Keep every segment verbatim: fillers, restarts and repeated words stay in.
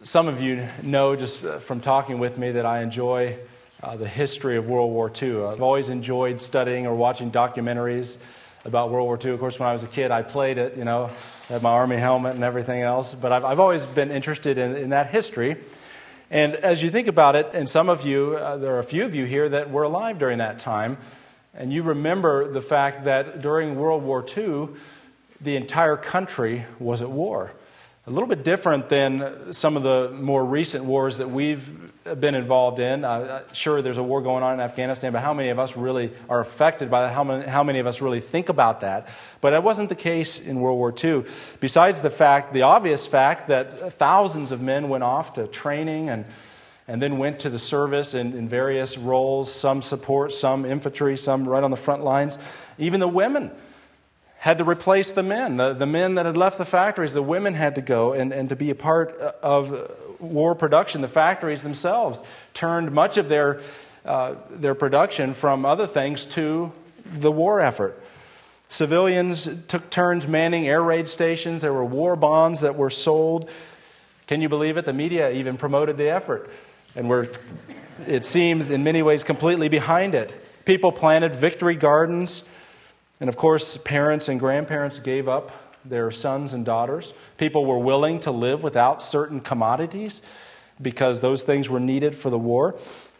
Some of you know just from talking with me that I enjoy uh, the history of World War Two. I've always enjoyed studying or watching documentaries about World War Two. Of course, when I was a kid, I played it, you know, had my Army helmet and everything else. But I've, I've always been interested in, in that history. And as you think about it, and some of you, uh, there are a few of you here that were alive during that time, and you remember the fact that during World War Two, the entire country was at war. A little bit different than some of the more recent wars that we've been involved in. Uh, sure, there's a war going on in Afghanistan, but how many of us really are affected by that? How many, how many of us really think about that? But it wasn't the case in World War Two. Besides the fact, the obvious fact that thousands of men went off to training and and then went to the service in, in various roles, some support, some infantry, some right on the front lines. Even the women had to replace the men. The, the men that had left the factories, the women had to go and, and to be a part of war production. The factories themselves turned much of their uh, their production from other things to the war effort. Civilians took turns manning air raid stations. There were war bonds that were sold. Can you believe it? The media even promoted the effort. And we're, it seems, in many ways, completely behind it. People planted victory gardens. And of course, parents and grandparents gave up their sons and daughters. People were willing to live without certain commodities because those things were needed for the war.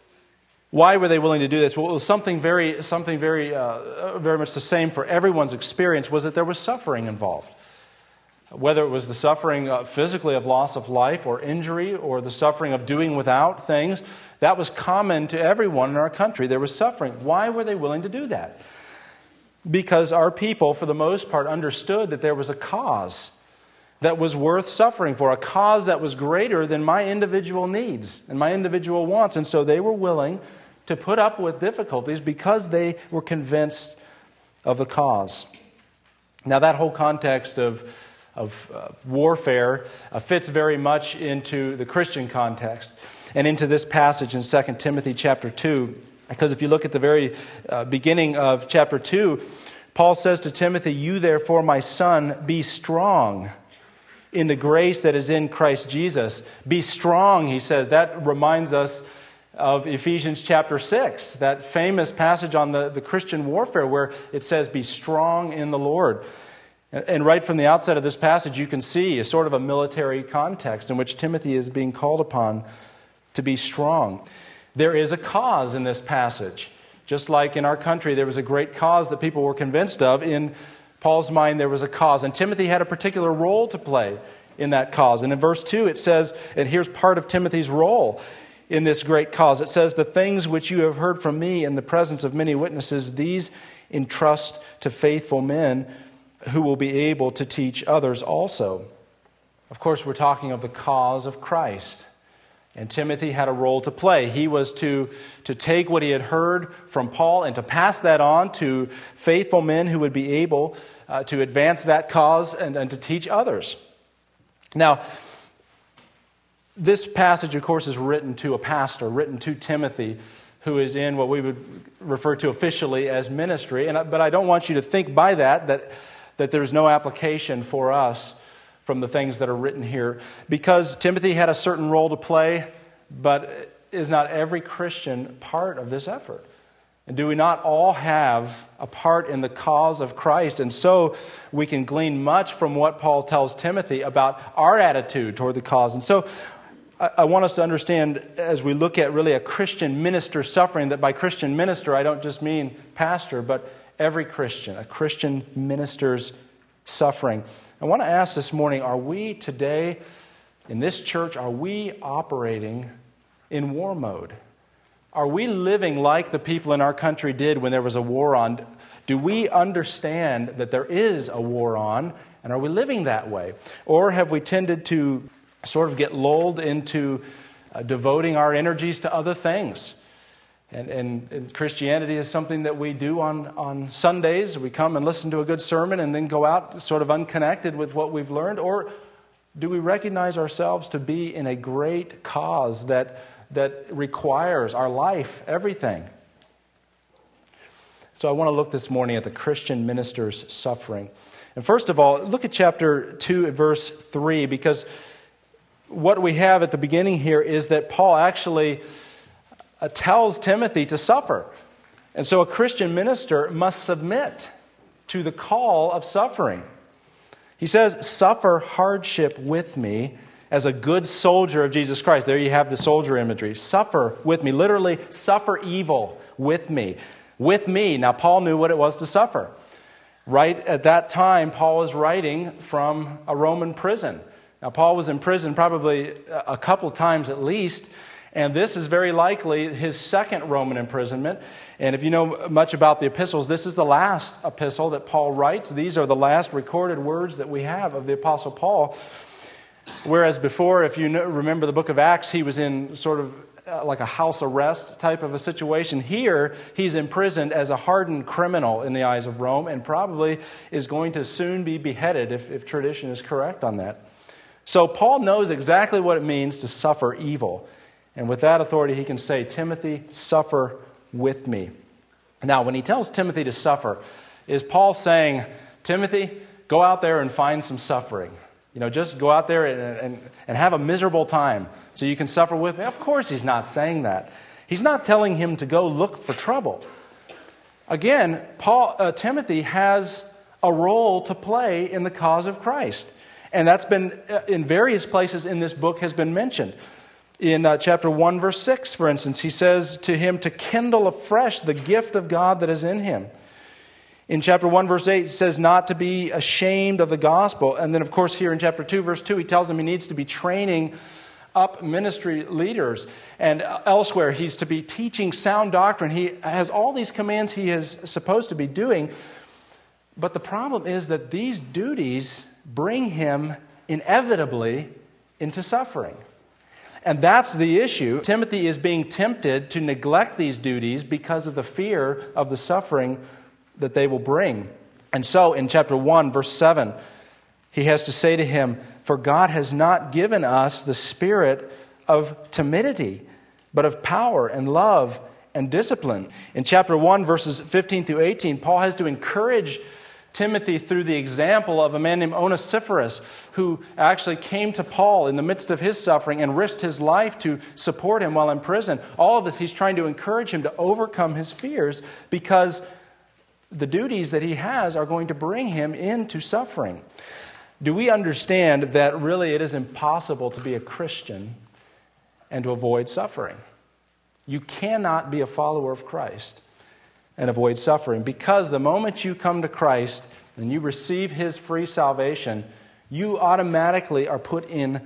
Why were they willing to do this? Well, it was something very, something very, uh, very much the same for everyone's experience, was that there was suffering involved. Whether it was the suffering uh, physically of loss of life or injury or the suffering of doing without things, that was common to everyone in our country. There was suffering. Why were they willing to do that? Because our people, for the most part, understood that there was a cause that was worth suffering for, a cause that was greater than my individual needs and my individual wants. And so they were willing to put up with difficulties because they were convinced of the cause. Now, that whole context of, of uh, warfare uh, fits very much into the Christian context and into this passage in Second Timothy chapter two. Because if you look at the very uh, beginning of chapter two, Paul says to Timothy, "You therefore, my son, be strong in the grace that is in Christ Jesus." Be strong, he says. That reminds us of Ephesians chapter six, that famous passage on the, the Christian warfare where it says, "Be strong in the Lord." And right from the outset of this passage, you can see a sort of a military context in which Timothy is being called upon to be strong. There is a cause in this passage. Just like in our country, there was a great cause that people were convinced of. In Paul's mind, there was a cause. And Timothy had a particular role to play in that cause. And in verse two, it says, and here's part of Timothy's role in this great cause. It says, "The things which you have heard from me in the presence of many witnesses, these entrust to faithful men who will be able to teach others also." Of course, we're talking of the cause of Christ. And Timothy had a role to play. He was to, to take what he had heard from Paul and to pass that on to faithful men who would be able uh, to advance that cause and, and to teach others. Now, this passage, of course, is written to a pastor, written to Timothy, who is in what we would refer to officially as ministry. And But I don't want you to think by that that, that there's no application for us from the things that are written here. Because Timothy had a certain role to play, but is not every Christian part of this effort? And do we not all have a part in the cause of Christ? And so we can glean much from what Paul tells Timothy about our attitude toward the cause. And so I, I want us to understand, as we look at really a Christian minister suffering, that by Christian minister, I don't just mean pastor, but every Christian, a Christian minister's suffering. I want to ask this morning, are we today in this church, are we operating in war mode? Are we living like the people in our country did when there was a war on? Do we understand that there is a war on, and are we living that way? Or have we tended to sort of get lulled into uh, devoting our energies to other things? And, and, and Christianity is something that we do on, on Sundays. We come and listen to a good sermon and then go out sort of unconnected with what we've learned. Or do we recognize ourselves to be in a great cause that, that requires our life, everything? So I want to look this morning at the Christian minister's suffering. And first of all, look at chapter two, verse three, because what we have at the beginning here is that Paul actually uh, tells Timothy to suffer. And so a Christian minister must submit to the call of suffering. He says, suffer hardship with me as a good soldier of Jesus Christ. There you have the soldier imagery. Suffer with me. Literally, suffer evil with me. With me. Now, Paul knew what it was to suffer. Right at that time, Paul was writing from a Roman prison. Now, Paul was in prison probably a couple times at least, and this is very likely his second Roman imprisonment. And if you know much about the epistles, this is the last epistle that Paul writes. These are the last recorded words that we have of the Apostle Paul. Whereas before, if you know, remember the book of Acts, he was in sort of uh, like a house arrest type of a situation. Here, he's imprisoned as a hardened criminal in the eyes of Rome and probably is going to soon be beheaded if, if tradition is correct on that. So Paul knows exactly what it means to suffer evil. And with that authority, he can say, Timothy, suffer with me. Now, when he tells Timothy to suffer, is Paul saying, Timothy, go out there and find some suffering? You know, just go out there and, and, and have a miserable time so you can suffer with me? Of course he's not saying that. He's not telling him to go look for trouble. Again, Paul, uh, Timothy has a role to play in the cause of Christ. And that's been, uh, in various places in this book, has been mentioned. In uh, chapter one, verse six, for instance, he says to him to kindle afresh the gift of God that is in him. In chapter one, verse eight, he says not to be ashamed of the gospel. And then, of course, here in chapter two, verse two, he tells him he needs to be training up ministry leaders. And elsewhere, he's to be teaching sound doctrine. He has all these commands he is supposed to be doing. But the problem is that these duties bring him inevitably into suffering. And that's the issue. Timothy is being tempted to neglect these duties because of the fear of the suffering that they will bring. And so in chapter one, verse seven, he has to say to him, for God has not given us the spirit of timidity, but of power and love and discipline. In chapter one, verses fifteen through eighteen, Paul has to encourage Timothy through the example of a man named Onesiphorus, who actually came to Paul in the midst of his suffering and risked his life to support him while in prison. All of this, he's trying to encourage him to overcome his fears because the duties that he has are going to bring him into suffering. Do we understand that really it is impossible to be a Christian and to avoid suffering? You cannot be a follower of Christ and avoid suffering, because the moment you come to Christ and you receive His free salvation, you automatically are put in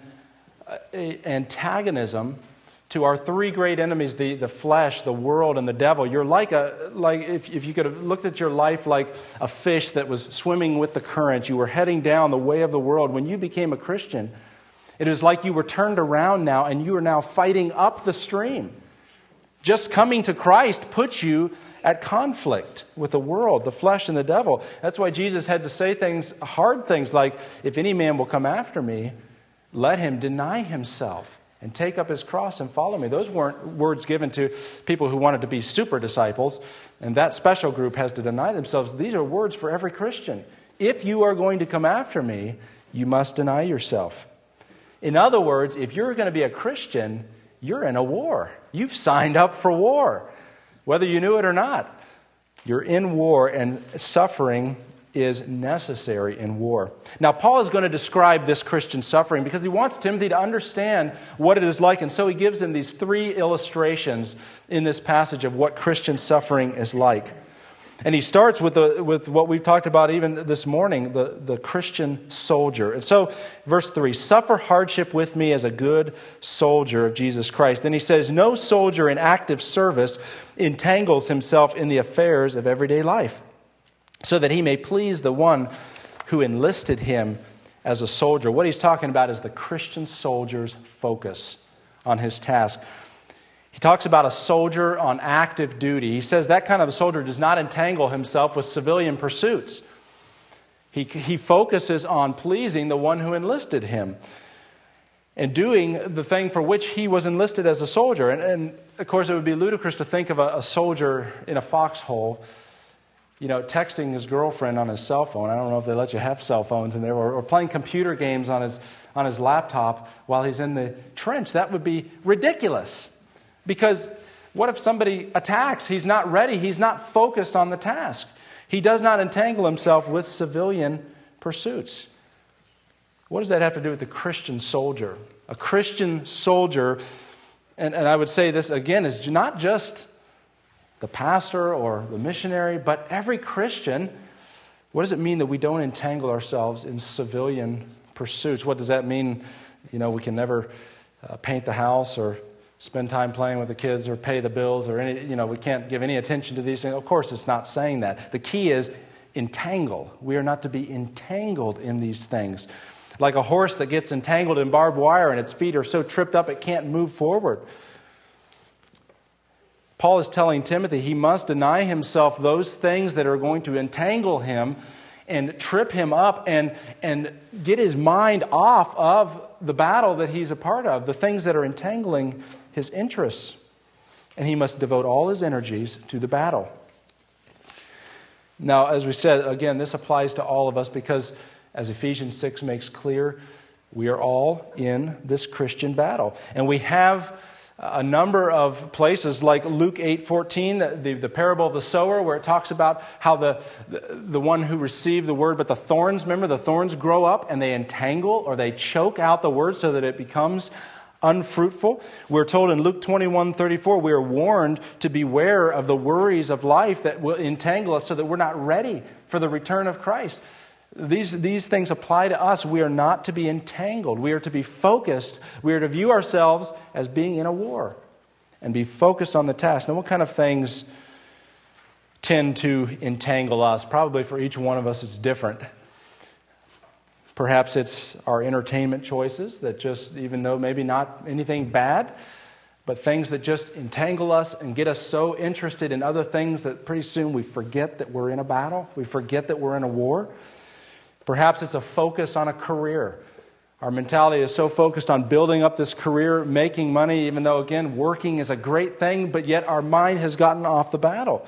antagonism to our three great enemies, the, the flesh, the world, and the devil. You're like a like if, if you could have looked at your life like a fish that was swimming with the current. You were heading down the way of the world. When you became a Christian, it is like you were turned around now and you are now fighting up the stream. Just coming to Christ puts you at conflict with the world, the flesh, and the devil. That's why Jesus had to say things, hard things like, if any man will come after me, let him deny himself and take up his cross and follow me. Those weren't words given to people who wanted to be super disciples, and that special group has to deny themselves. These are words for every Christian. If you are going to come after me, you must deny yourself. In other words, if you're going to be a Christian, you're in a war. You've signed up for war. Whether you knew it or not, you're in war, and suffering is necessary in war. Now, Paul is going to describe this Christian suffering because he wants Timothy to understand what it is like, and so he gives him these three illustrations in this passage of what Christian suffering is like. And he starts with the with what we've talked about even this morning, the, the Christian soldier. And so, verse three, suffer hardship with me as a good soldier of Jesus Christ. Then he says, no soldier in active service entangles himself in the affairs of everyday life, so that he may please the one who enlisted him as a soldier. What he's talking about is the Christian soldier's focus on his task. He talks about a soldier on active duty. He says that kind of a soldier does not entangle himself with civilian pursuits. He, he focuses on pleasing the one who enlisted him and doing the thing for which he was enlisted as a soldier. And, and of course, it would be ludicrous to think of a, a soldier in a foxhole, you know, texting his girlfriend on his cell phone. I don't know if they let you have cell phones in there, or, or playing computer games on his on his laptop while he's in the trench. That would be ridiculous. Because what if somebody attacks? He's not ready. He's not focused on the task. He does not entangle himself with civilian pursuits. What does that have to do with the Christian soldier? A Christian soldier, and, and I would say this again, is not just the pastor or the missionary, but every Christian. What does it mean that we don't entangle ourselves in civilian pursuits? What does that mean? You know, we can never uh, paint the house or spend time playing with the kids or pay the bills or any, you know, we can't give any attention to these things. Of course, it's not saying that. The key is entangle. We are not to be entangled in these things. Like a horse that gets entangled in barbed wire and its feet are so tripped up it can't move forward. Paul is telling Timothy he must deny himself those things that are going to entangle him and trip him up and, and get his mind off of the battle that he's a part of, the things that are entangling his interests. And he must devote all his energies to the battle. Now, as we said, again, this applies to all of us because, as Ephesians six makes clear, we are all in this Christian battle. And we have a number of places like Luke eight fourteen, the, the parable of the sower, where it talks about how the, the, the one who received the word, but the thorns, remember, the thorns grow up and they entangle or they choke out the word so that it becomes unfruitful. We're told in Luke twenty-one thirty-four, we are warned to beware of the worries of life that will entangle us so that we're not ready for the return of Christ. These, these things apply to us. We are not to be entangled. We are to be focused. We are to view ourselves as being in a war and be focused on the task. Now, what kind of things tend to entangle us? Probably for each one of us it's different. Perhaps it's our entertainment choices that just, even though maybe not anything bad, but things that just entangle us and get us so interested in other things that pretty soon we forget that we're in a battle. We forget that we're in a war. Perhaps it's a focus on a career. Our mentality is so focused on building up this career, making money, even though, again, working is a great thing, but yet our mind has gotten off the battle.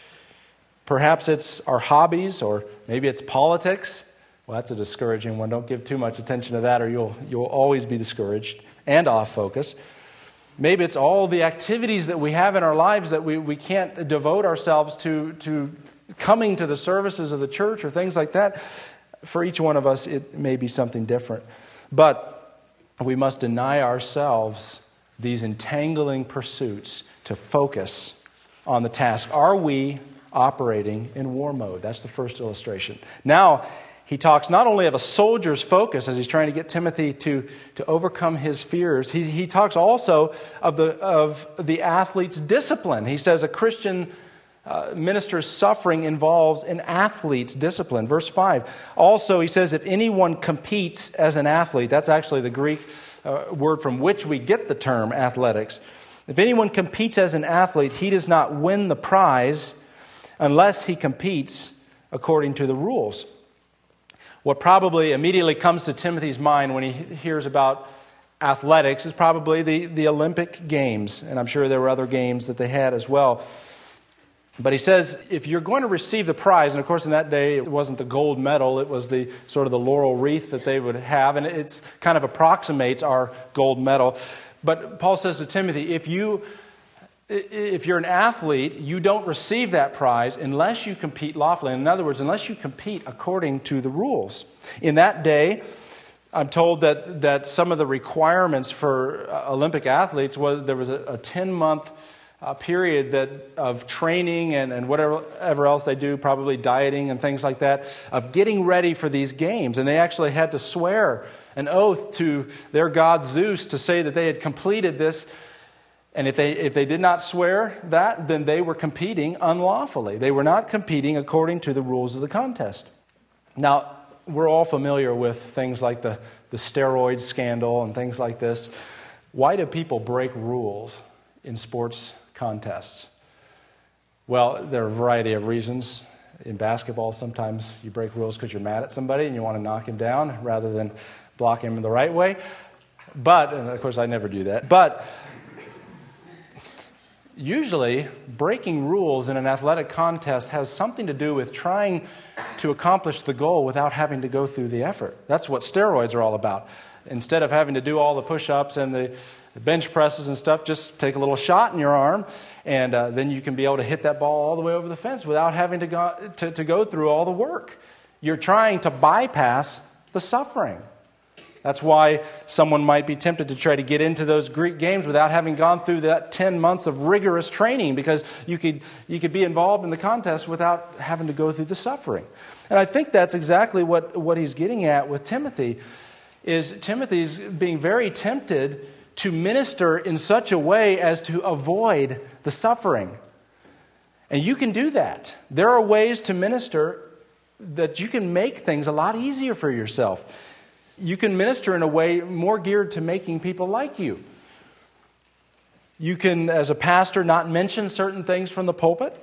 Perhaps it's our hobbies, or maybe it's politics. Well, that's a discouraging one. Don't give too much attention to that, or you'll you'll always be discouraged and off focus. Maybe it's all the activities that we have in our lives that we, we can't devote ourselves to, to coming to the services of the church or things like that. For each one of us, it may be something different. But we must deny ourselves these entangling pursuits to focus on the task. Are we operating in war mode? That's the first illustration. Now, he talks not only of a soldier's focus as he's trying to get Timothy to, to overcome his fears, he, he talks also of the, of the athlete's discipline. He says a Christian Uh, minister's suffering involves an athlete's discipline. Verse five. Also, he says, if anyone competes as an athlete, that's actually the Greek uh, word from which we get the term athletics. If anyone competes as an athlete, he does not win the prize unless he competes according to the rules. What probably immediately comes to Timothy's mind when he hears about athletics is probably the, the Olympic Games. And I'm sure there were other games that they had as well. But he says, if you're going to receive the prize, and of course in that day it wasn't the gold medal, it was the sort of the laurel wreath that they would have, and it kind of approximates our gold medal. But Paul says to Timothy, if you, if you're an athlete, you don't receive that prize unless you compete lawfully. In other words, unless you compete according to the rules. In that day, I'm told that, that some of the requirements for Olympic athletes was there was a ten-month A period that of training and, and whatever else they do, probably dieting and things like that, of getting ready for these games. And they actually had to swear an oath to their god Zeus to say that they had completed this. And if they if they did not swear that, then they were competing unlawfully. They were not competing according to the rules of the contest. Now, we're all familiar with things like the, the steroid scandal and things like this. Why do people break rules in sports contests? Well, there are a variety of reasons. In basketball, sometimes you break rules because you're mad at somebody and you want to knock him down rather than block him in the right way. But, and of course I never do that, but usually breaking rules in an athletic contest has something to do with trying to accomplish the goal without having to go through the effort. That's what steroids are all about. Instead of having to do all the push-ups and the bench presses and stuff, just take a little shot in your arm, and uh, then you can be able to hit that ball all the way over the fence without having to go, to, to go through all the work. You're trying to bypass the suffering. That's why someone might be tempted to try to get into those Greek games without having gone through that ten months of rigorous training, because you could you could be involved in the contest without having to go through the suffering. And I think that's exactly what, what he's getting at with Timothy, is Timothy's being very tempted to minister in such a way as to avoid the suffering. And you can do that. There are ways to minister that you can make things a lot easier for yourself. You can minister in a way more geared to making people like you. You can, as a pastor, not mention certain things from the pulpit.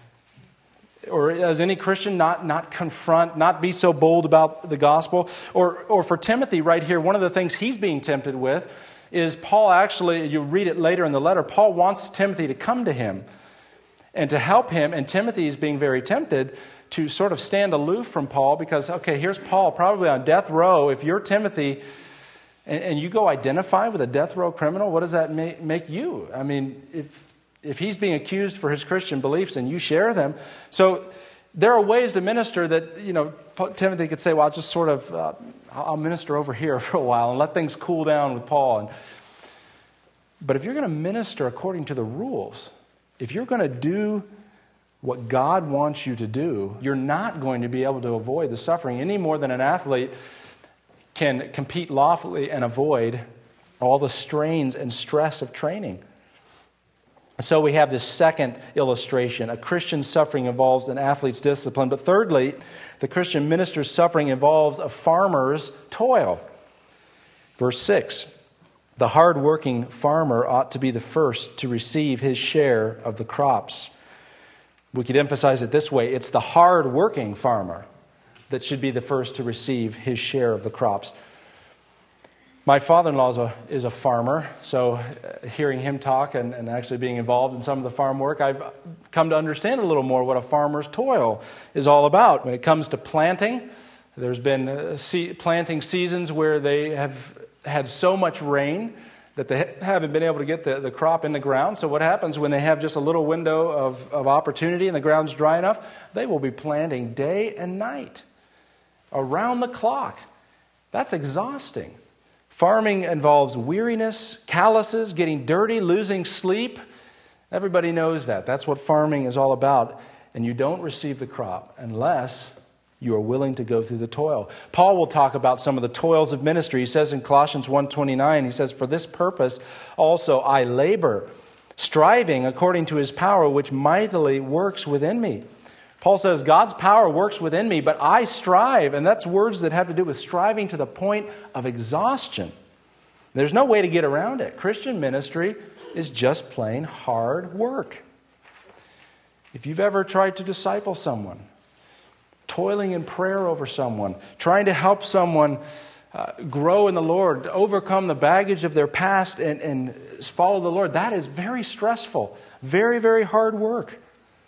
Or as any Christian, not, not confront, not be so bold about the gospel. Or, or for Timothy right here, one of the things he's being tempted with is Paul actually, you read it later in the letter, Paul wants Timothy to come to him and to help him. And Timothy is being very tempted to sort of stand aloof from Paul because, okay, here's Paul probably on death row. If you're Timothy and, and you go identify with a death row criminal, what does that make, make you? I mean, if if he's being accused for his Christian beliefs and you share them. So there are ways to minister that, you know, Timothy could say, well, I'll just sort of, uh, I'll minister over here for a while and let things cool down with Paul. And, but if you're going to minister according to the rules, if you're going to do what God wants you to do, you're not going to be able to avoid the suffering any more than an athlete can compete lawfully and avoid all the strains and stress of training. So we have this second illustration. A Christian's suffering involves an athlete's discipline. But thirdly, the Christian minister's suffering involves a farmer's toil. Verse six, the hard-working farmer ought to be the first to receive his share of the crops. We could emphasize it this way. It's the hard-working farmer that should be the first to receive his share of the crops. My father-in-law is a, is a farmer, so hearing him talk and, and actually being involved in some of the farm work, I've come to understand a little more what a farmer's toil is all about. When it comes to planting, there's been uh, se- planting seasons where they have had so much rain that they haven't been able to get the, the crop in the ground. So what happens when they have just a little window of, of opportunity and the ground's dry enough? They will be planting day and night, around the clock. That's exhausting. Farming involves weariness, calluses, getting dirty, losing sleep. Everybody knows that. That's what farming is all about. And you don't receive the crop unless you are willing to go through the toil. Paul will talk about some of the toils of ministry. He says in Colossians one twenty-nine, he says, "For this purpose also I labor, striving according to his power, which mightily works within me." Paul says, God's power works within me, but I strive. And that's words that have to do with striving to the point of exhaustion. There's no way to get around it. Christian ministry is just plain hard work. If you've ever tried to disciple someone, toiling in prayer over someone, trying to help someone uh, grow in the Lord, overcome the baggage of their past and, and follow the Lord, that is very stressful, very, very hard work.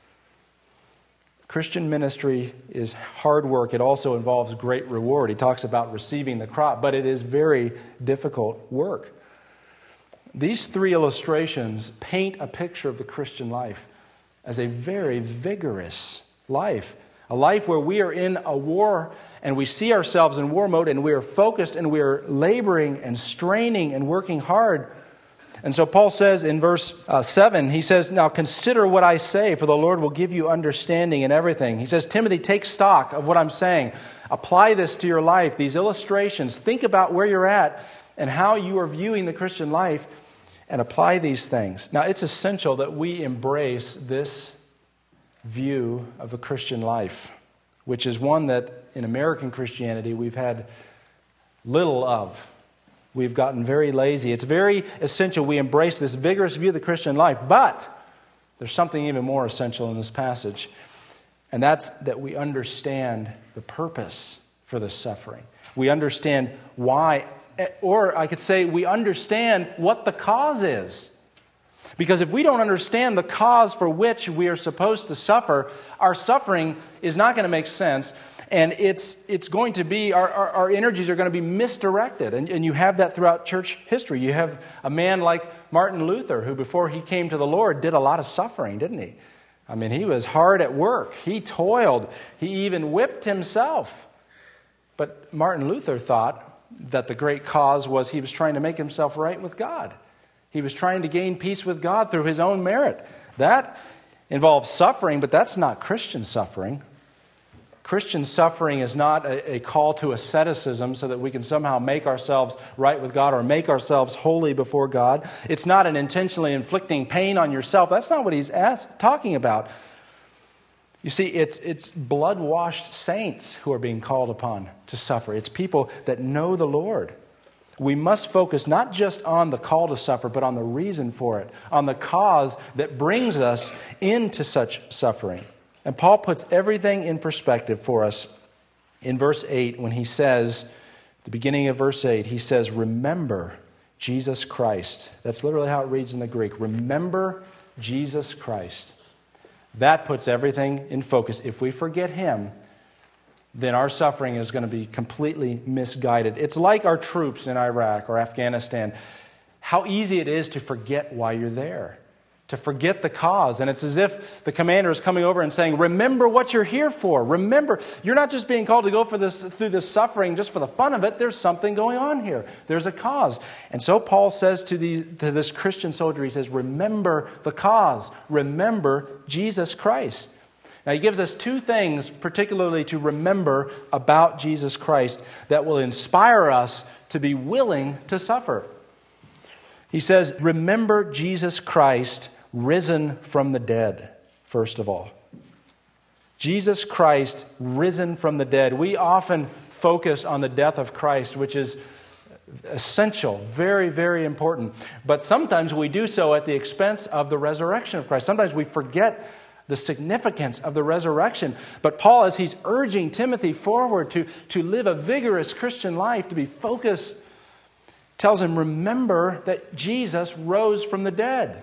Christian ministry is hard work. It also involves great reward. He talks about receiving the crop, but it is very difficult work. These three illustrations paint a picture of the Christian life as a very vigorous life. A life where we are in a war and we see ourselves in war mode and we are focused and we are laboring and straining and working hard. And so Paul says in verse uh, seven, he says, "Now consider what I say, for the Lord will give you understanding in everything." He says, Timothy, take stock of what I'm saying. Apply this to your life, these illustrations. Think about where you're at and how you are viewing the Christian life and apply these things. Now, it's essential that we embrace this view of a Christian life, which is one that in American Christianity we've had little of. We've gotten very lazy. It's very essential we embrace this vigorous view of the Christian life. But there's something even more essential in this passage. And that's that we understand the purpose for this suffering. We understand why, or I could say we understand what the cause is. Because if we don't understand the cause for which we are supposed to suffer, our suffering is not going to make sense. And it's it's going to be, our, our, our energies are going to be misdirected. And, and you have that throughout church history. You have a man like Martin Luther, who before he came to the Lord did a lot of suffering, didn't he? I mean, he was hard at work. He toiled. He even whipped himself. But Martin Luther thought that the great cause was he was trying to make himself right with God. He was trying to gain peace with God through his own merit. That involves suffering, but that's not Christian suffering. Christian suffering is not a, a call to asceticism so that we can somehow make ourselves right with God or make ourselves holy before God. It's not an intentionally inflicting pain on yourself. That's not what he's asked, talking about. You see, it's it's blood-washed saints who are being called upon to suffer. It's people that know the Lord. We must focus not just on the call to suffer, but on the reason for it, on the cause that brings us into such suffering. And Paul puts everything in perspective for us in verse eight when he says, the beginning of verse eight, he says, remember Jesus Christ. That's literally how it reads in the Greek. Remember Jesus Christ. That puts everything in focus. If we forget Him, then our suffering is going to be completely misguided. It's like our troops in Iraq or Afghanistan. How easy it is to forget why you're there, to forget the cause. And it's as if the commander is coming over and saying, remember what you're here for. Remember, you're not just being called to go for this through this suffering just for the fun of it. There's something going on here. There's a cause. And so Paul says to, the, to this Christian soldier, he says, remember the cause. Remember Jesus Christ. Now, he gives us two things particularly to remember about Jesus Christ that will inspire us to be willing to suffer. He says, remember Jesus Christ risen from the dead, first of all. Jesus Christ risen from the dead. We often focus on the death of Christ, which is essential, very, very important. But sometimes we do so at the expense of the resurrection of Christ. Sometimes we forget the significance of the resurrection. But Paul, as he's urging Timothy forward to, to live a vigorous Christian life, to be focused, tells him, remember that Jesus rose from the dead.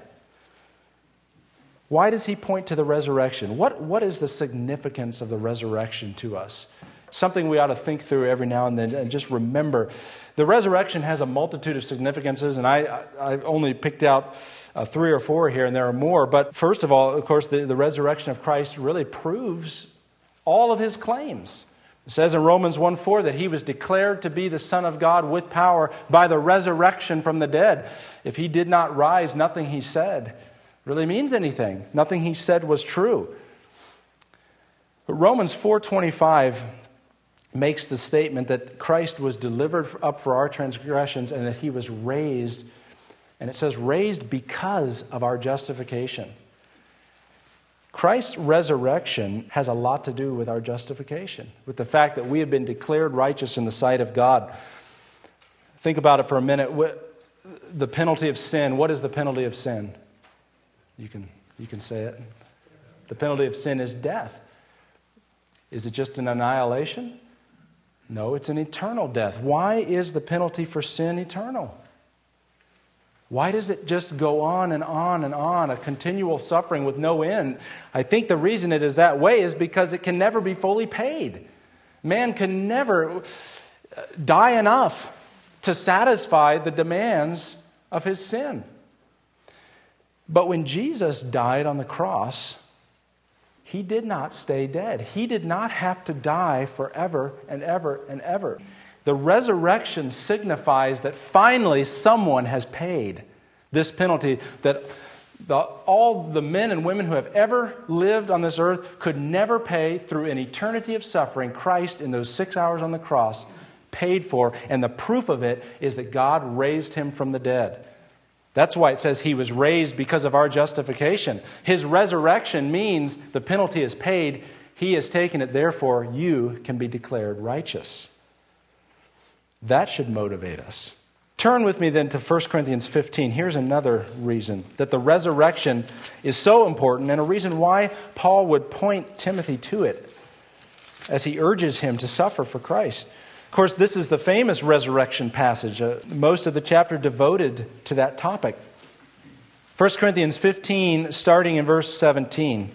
Why does he point to the resurrection? What, what is the significance of the resurrection to us? Something we ought to think through every now and then and just remember. The resurrection has a multitude of significances, and I, I, I've only picked out uh, three or four here, and there are more. But first of all, of course, the, the resurrection of Christ really proves all of his claims. It says in Romans one four that he was declared to be the Son of God with power by the resurrection from the dead. If he did not rise, nothing he said really means anything. Nothing he said was true. But Romans four twenty-five makes the statement that Christ was delivered up for our transgressions and that he was raised. And it says raised because of our justification. Christ's resurrection has a lot to do with our justification, with the fact that we have been declared righteous in the sight of God. Think about it for a minute. The penalty of sin. What is the penalty of sin? You can, you can say it. The penalty of sin is death. Is it just an annihilation? No, it's an eternal death. Why is the penalty for sin eternal? Why does it just go on and on and on, a continual suffering with no end? I think the reason it is that way is because it can never be fully paid. Man can never die enough to satisfy the demands of his sin. But when Jesus died on the cross, he did not stay dead. He did not have to die forever and ever and ever. The resurrection signifies that finally someone has paid this penalty that the, all the men and women who have ever lived on this earth could never pay through an eternity of suffering. Christ, in those six hours on the cross, paid for. And the proof of it is that God raised him from the dead. That's why it says he was raised because of our justification. His resurrection means the penalty is paid. He has taken it. Therefore, you can be declared righteous. That should motivate us. Turn with me then to First Corinthians fifteen. Here's another reason that the resurrection is so important and a reason why Paul would point Timothy to it as he urges him to suffer for Christ. Of course, this is the famous resurrection passage, uh, most of the chapter devoted to that topic. First Corinthians fifteen, starting in verse seventeen.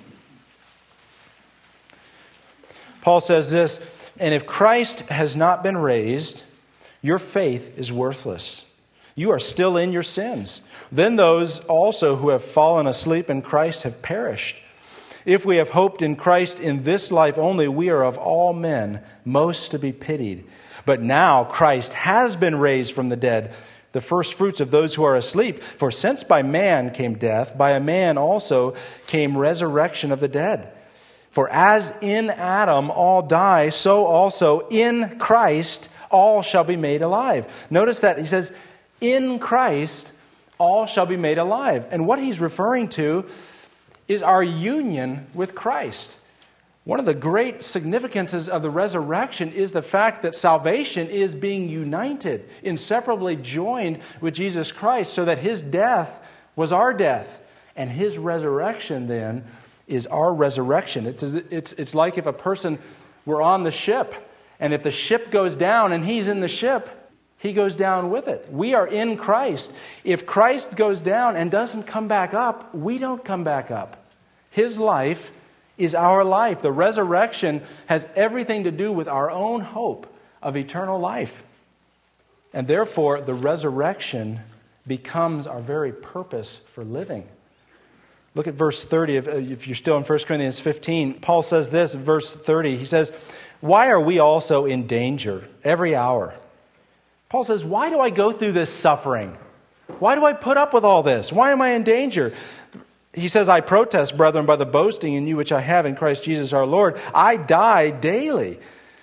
Paul says this, "And if Christ has not been raised, your faith is worthless. You are still in your sins. Then those also who have fallen asleep in Christ have perished. If we have hoped in Christ in this life only, we are of all men most to be pitied. But now Christ has been raised from the dead, the first fruits of those who are asleep. For since by man came death, by a man also came resurrection of the dead. For as in Adam all die, so also in Christ all shall be made alive." Notice that he says, in Christ all shall be made alive. And what he's referring to is our union with Christ. One of the great significances of the resurrection is the fact that salvation is being united, inseparably joined with Jesus Christ, so that his death was our death, and his resurrection then is our resurrection. It's, it's, it's like if a person were on the ship, and if the ship goes down and he's in the ship, he goes down with it. We are in Christ. If Christ goes down and doesn't come back up, we don't come back up. His life is our life. The resurrection has everything to do with our own hope of eternal life. And therefore, the resurrection becomes our very purpose for living. Look at verse thirty, if, if you're still in First Corinthians fifteen. Paul says this in verse thirty. He says, "Why are we also in danger every hour?" Paul says, why do I go through this suffering? Why do I put up with all this? Why am I in danger? He says, "I protest, brethren, by the boasting in you which I have in Christ Jesus our Lord. I die daily.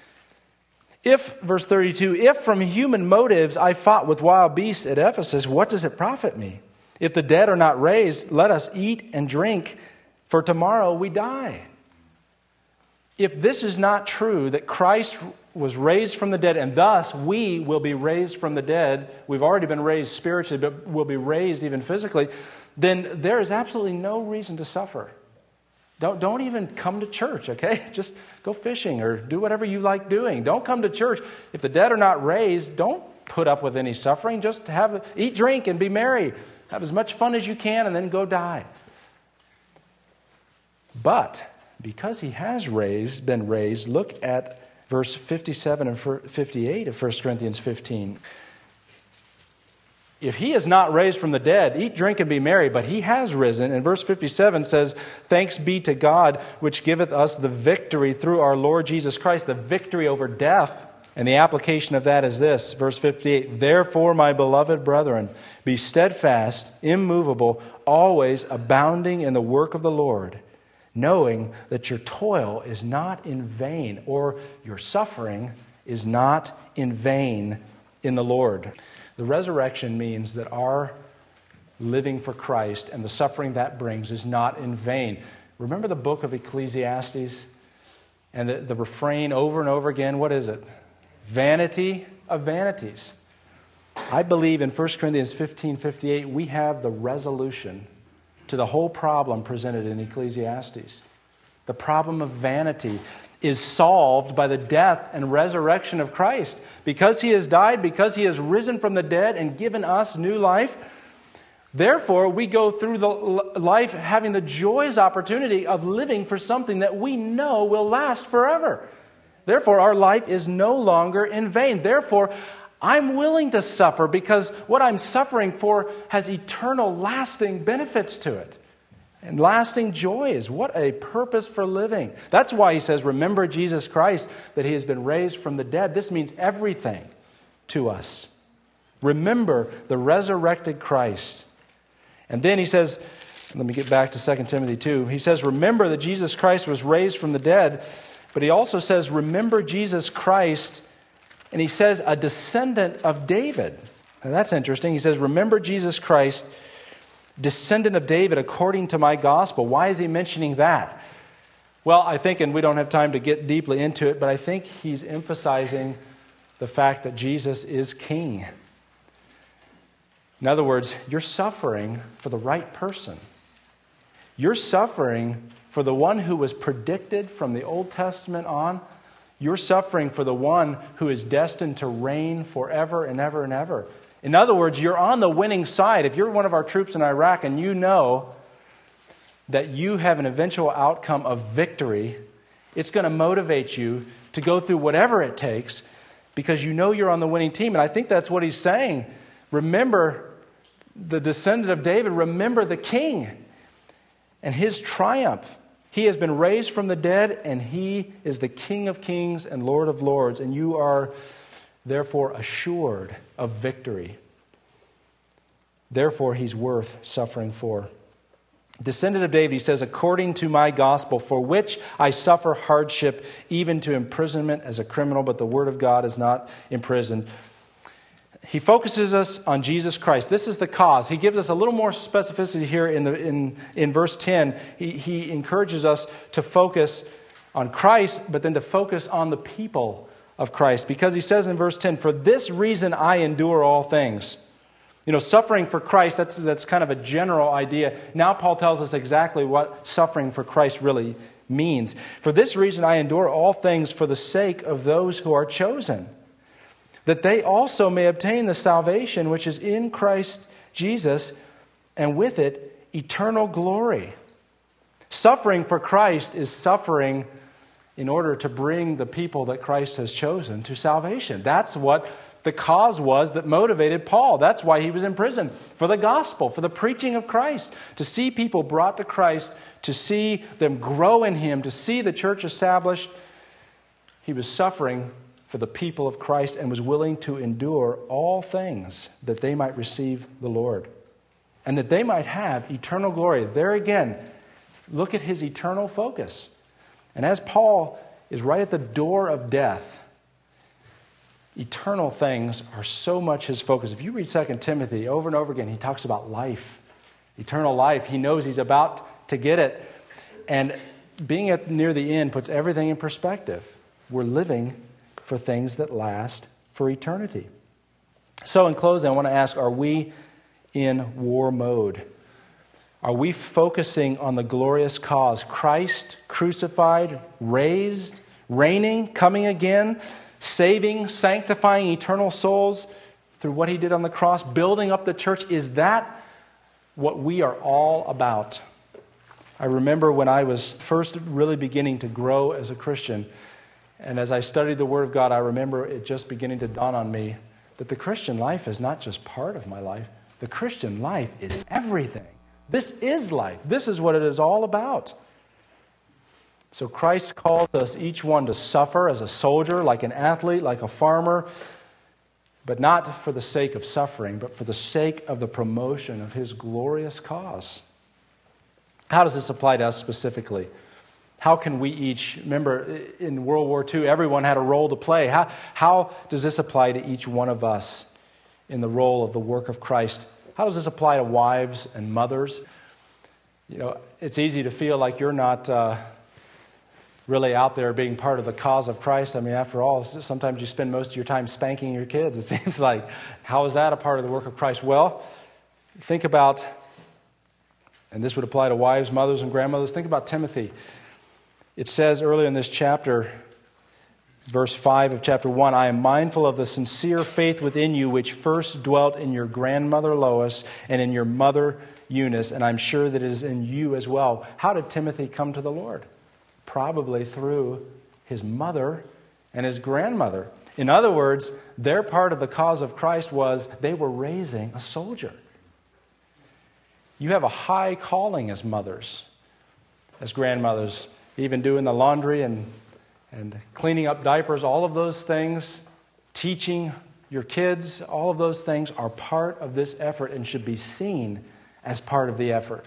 If," verse thirty-two, "if from human motives I fought with wild beasts at Ephesus, what does it profit me? If the dead are not raised, let us eat and drink, for tomorrow we die." If this is not true, that Christ was raised from the dead, and thus we will be raised from the dead, we've already been raised spiritually, but we'll be raised even physically, then there is absolutely no reason to suffer. Don't, don't even come to church, okay? Just go fishing or do whatever you like doing. Don't come to church. If the dead are not raised, don't put up with any suffering. Just have eat, drink, and be merry. Have as much fun as you can, and then go die. But because he has raised, been raised, look at verse fifty-seven and fifty-eight of First Corinthians fifteen. If he is not raised from the dead, eat, drink, and be merry, but he has risen. And verse fifty-seven says, "Thanks be to God, which giveth us the victory through our Lord Jesus Christ," the victory over death. And the application of that is this, verse fifty-eight, "Therefore, my beloved brethren, be steadfast, immovable, always abounding in the work of the Lord, knowing that your toil is not in vain," or your suffering is not in vain in the Lord. The resurrection means that our living for Christ and the suffering that brings is not in vain. Remember the book of Ecclesiastes? And the, the refrain over and over again, what is it? Vanity of vanities. I believe in First Corinthians fifteen fifty-eight, we have the resolution to the whole problem presented in Ecclesiastes. The problem of vanity is solved by the death and resurrection of Christ. Because he has died, because he has risen from the dead and given us new life, therefore we go through the life having the joyous opportunity of living for something that we know will last forever. Therefore our life is no longer in vain. Therefore I'm willing to suffer because what I'm suffering for has eternal lasting benefits to it. And lasting joys. What a purpose for living. That's why he says, remember Jesus Christ, that he has been raised from the dead. This means everything to us. Remember the resurrected Christ. And then he says, let me get back to Second Timothy two. He says, remember that Jesus Christ was raised from the dead. But he also says, remember Jesus Christ. And he says, a descendant of David. Now that's interesting. He says, remember Jesus Christ, descendant of David according to my gospel. Why is he mentioning that? Well, I think, and we don't have time to get deeply into it, but I think he's emphasizing the fact that Jesus is king. In other words, you're suffering for the right person. You're suffering for the one who was predicted from the Old Testament on. You're suffering for the one who is destined to reign forever and ever and ever. In other words, you're on the winning side. If you're one of our troops in Iraq and you know that you have an eventual outcome of victory, it's going to motivate you to go through whatever it takes because you know you're on the winning team. And I think that's what he's saying. Remember the descendant of David. Remember the king and his triumph. He has been raised from the dead, and he is the King of kings and Lord of lords. And you are therefore assured of victory. Therefore, he's worth suffering for. Descendant of David, he says, according to my gospel, for which I suffer hardship, even to imprisonment as a criminal, but the word of God is not imprisoned. He focuses us on Jesus Christ. This is the cause. He gives us a little more specificity here in the in, in verse ten. He, he encourages us to focus on Christ, but then to focus on the people of Christ. Because he says in verse ten, for this reason I endure all things. You know, suffering for Christ, that's, that's kind of a general idea. Now Paul tells us exactly what suffering for Christ really means. For this reason I endure all things for the sake of those who are chosen, that they also may obtain the salvation which is in Christ Jesus, and with it eternal glory. Suffering for Christ is suffering in order to bring the people that Christ has chosen to salvation. That's what the cause was that motivated Paul. That's why he was in prison, for the gospel, for the preaching of Christ, to see people brought to Christ, to see them grow in him, to see the church established. He was suffering for the people of Christ and was willing to endure all things that they might receive the Lord and that they might have eternal glory. There again, look at his eternal focus. And as Paul is right at the door of death, eternal things are so much his focus. If you read Second Timothy over and over again, he talks about life, eternal life. He knows he's about to get it. And being at near the end puts everything in perspective. We're living for things that last for eternity. So in closing, I want to ask, are we in war mode? Are we focusing on the glorious cause? Christ crucified, raised, reigning, coming again, saving, sanctifying eternal souls through what he did on the cross, building up the church. Is that what we are all about? I remember when I was first really beginning to grow as a Christian, and as I studied the Word of God, I remember it just beginning to dawn on me that the Christian life is not just part of my life. The Christian life is everything. This is life. This is what it is all about. So Christ calls us each one to suffer as a soldier, like an athlete, like a farmer, but not for the sake of suffering, but for the sake of the promotion of his glorious cause. How does this apply to us specifically? How can we each, remember in World War Two, everyone had a role to play. How, how does this apply to each one of us in the role of the work of Christ? How does this apply to wives and mothers? You know, it's easy to feel like you're not uh, really out there being part of the cause of Christ. I mean, after all, sometimes you spend most of your time spanking your kids. It seems like, how is that a part of the work of Christ? Well, think about, and this would apply to wives, mothers, and grandmothers, think about Timothy. It says earlier in this chapter, verse five of chapter one, I am mindful of the sincere faith within you, which first dwelt in your grandmother Lois and in your mother Eunice, and I'm sure that it is in you as well. How did Timothy come to the Lord? Probably through his mother and his grandmother. In other words, their part of the cause of Christ was they were raising a soldier. You have a high calling as mothers, as grandmothers, even doing the laundry and, and cleaning up diapers, all of those things, teaching your kids, all of those things are part of this effort and should be seen as part of the effort.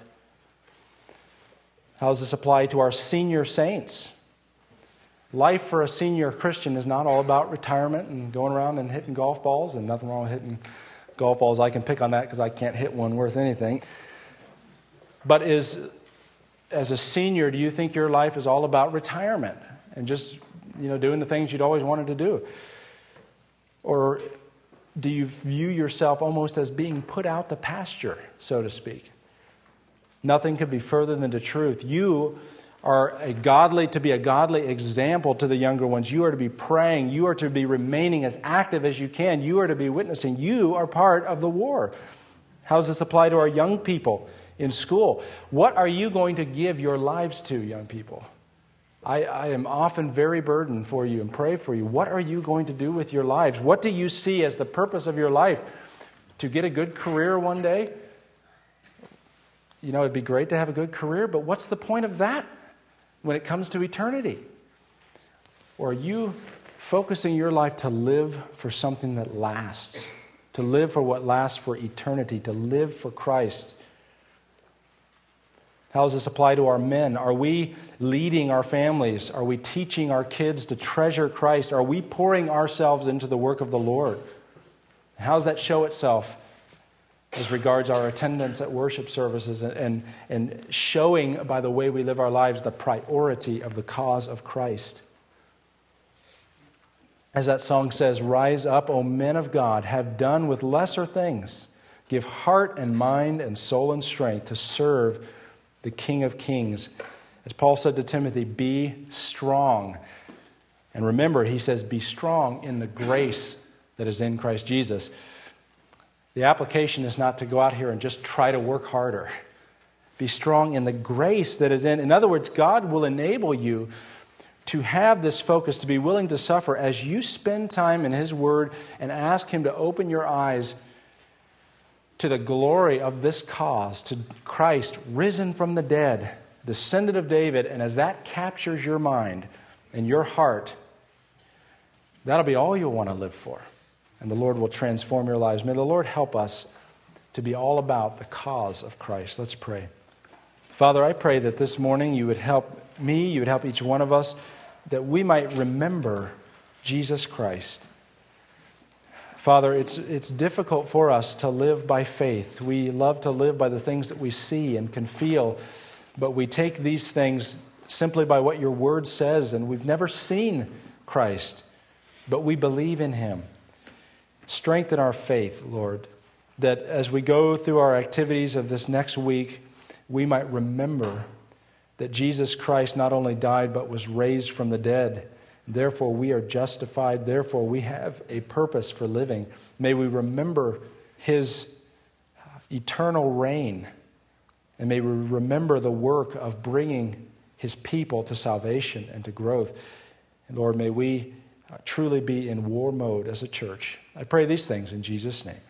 How does this apply to our senior saints? Life for a senior Christian is not all about retirement and going around and hitting golf balls, and nothing wrong with hitting golf balls. I can pick on that because I can't hit one worth anything. But is, as a senior, do you think your life is all about retirement and just, you know, doing the things you'd always wanted to do? Or do you view yourself almost as being put out to pasture, so to speak? Nothing could be further than the truth. You are a godly, to be a godly example to the younger ones. You are to be praying. You are to be remaining as active as you can. You are to be witnessing. You are part of the war. How does this apply to our young people in school? What are you going to give your lives to, young people? I, I am often very burdened for you and pray for you. What are you going to do with your lives? What do you see as the purpose of your life? To get a good career one day? You know, it'd be great to have a good career, but what's the point of that when it comes to eternity? Or are you focusing your life to live for something that lasts? To live for what lasts for eternity, to live for Christ. How does this apply to our men? Are we leading our families? Are we teaching our kids to treasure Christ? Are we pouring ourselves into the work of the Lord? How does that show itself as regards our attendance at worship services and, and, and showing by the way we live our lives the priority of the cause of Christ? As that song says, "Rise up, O men of God, have done with lesser things. Give heart and mind and soul and strength to serve the King of Kings." As Paul said to Timothy, be strong. And remember, he says, be strong in the grace that is in Christ Jesus. The application is not to go out here and just try to work harder. Be strong in the grace that is in. In other words, God will enable you to have this focus, to be willing to suffer as you spend time in His Word and ask Him to open your eyes to the glory of this cause, to Christ risen from the dead, descendant of David. And as that captures your mind and your heart, that'll be all you'll want to live for. And the Lord will transform your lives. May the Lord help us to be all about the cause of Christ. Let's pray. Father, I pray that this morning you would help me, you would help each one of us, that we might remember Jesus Christ. Father, it's it's difficult for us to live by faith. We love to live by the things that we see and can feel, but we take these things simply by what your word says, and we've never seen Christ, but we believe in Him. Strengthen our faith, Lord, that as we go through our activities of this next week, we might remember that Jesus Christ not only died but was raised from the dead. Therefore, we are justified. Therefore, we have a purpose for living. May we remember His eternal reign, and may we remember the work of bringing His people to salvation and to growth. And Lord, may we truly be in war mode as a church. I pray these things in Jesus' name.